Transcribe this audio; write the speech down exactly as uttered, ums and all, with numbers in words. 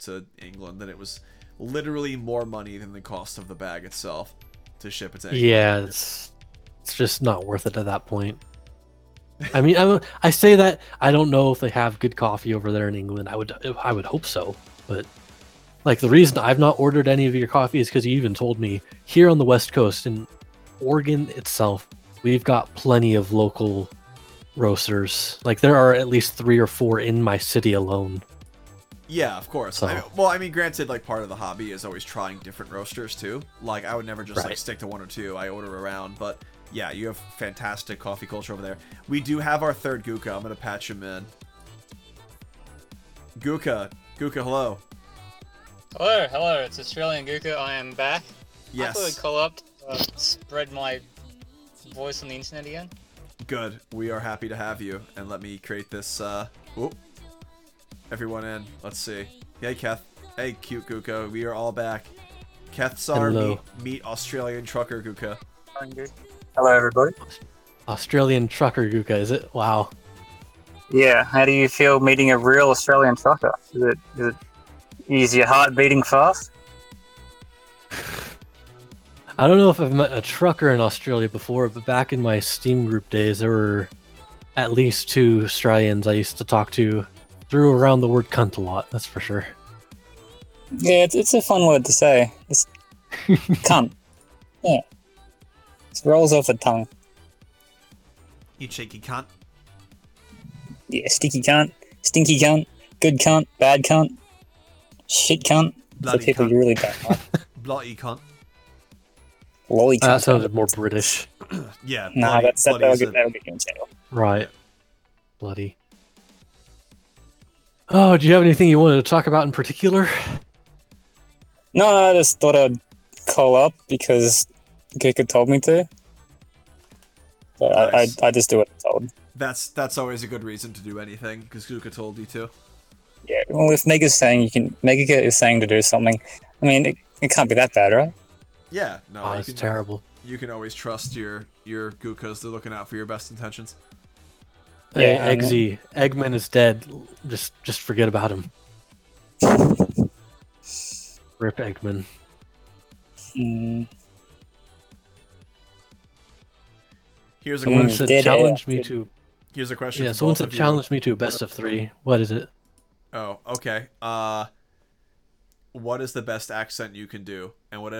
to England, and it was literally more money than the cost of the bag itself to ship it to England. Yeah, it's it's just not worth it at that point. I mean, I, I say that I don't know if they have good coffee over there in England. I would I would hope so, but like the reason I've not ordered any of your coffee is because you even told me here on the West Coast in Oregon itself, we've got plenty of local roasters. Like there are at least three or four in my city alone. Yeah, of course. So. I mean, well, I mean, granted, like part of the hobby is always trying different roasters too. Like I would never just Right. like stick to one or two. I order around, but yeah, you have fantastic coffee culture over there. We do have our third Guka. I'm gonna patch him in. Guka, Guka, hello. Hello, hello, it's Australian Guka, I am back. Yes. I thought I'd call up to uh, spread my voice on the internet again. Good. We are happy to have you. And let me create this, uh... Whoop. Everyone in. Let's see. Hey, Keth. Hey, cute Guka. We are all back. Keth Sar, Hello. meet, meet Australian trucker Guka. Hello, everybody. Australian trucker Guka, is it? Wow. Yeah, how do you feel meeting a real Australian trucker? Is it, is it, is your heart beating fast? I don't know if I've met a trucker in Australia before, but back in my Steam group days, there were at least two Australians I used to talk to. Threw around the word cunt a lot, that's for sure. Yeah, it's, it's a fun word to say. It's cunt. Yeah. It rolls off the tongue. You cheeky cunt. Yeah, sticky cunt, stinky cunt, good cunt, bad cunt, shit cunt. Bloody For people cunt. you really don't like. Bloody cunt. Lolly cunt. That sounded more British. Yeah, Nah, bloody, that's, that, bloody that'll, is get, a- that'll get you in jail. Right. Bloody. Oh, do you have anything you wanted to talk about in particular? No, I just thought I'd call up because Gika told me to. But I, I, Nice. I just do what I'm told. That's that's always a good reason to do anything, because Guka told you to. Yeah, well, if Mega's saying you can, Mega is saying to do something, I mean, it, it can't be that bad, right? Yeah, no, Oh, you that's can, terrible. you can always trust your your Gukas. They're looking out for your best intentions. Hey, Yeah, I know. Eggsy, Eggman is dead. Just just forget about him. Rip Eggman. Mm, Here's a Someone Mm, said dead challenge air. me to... Here's a question. Yeah, for someone both said of you. challenge me to a best of three. What is it? Oh, okay. Uh, what is the best accent you can do, and what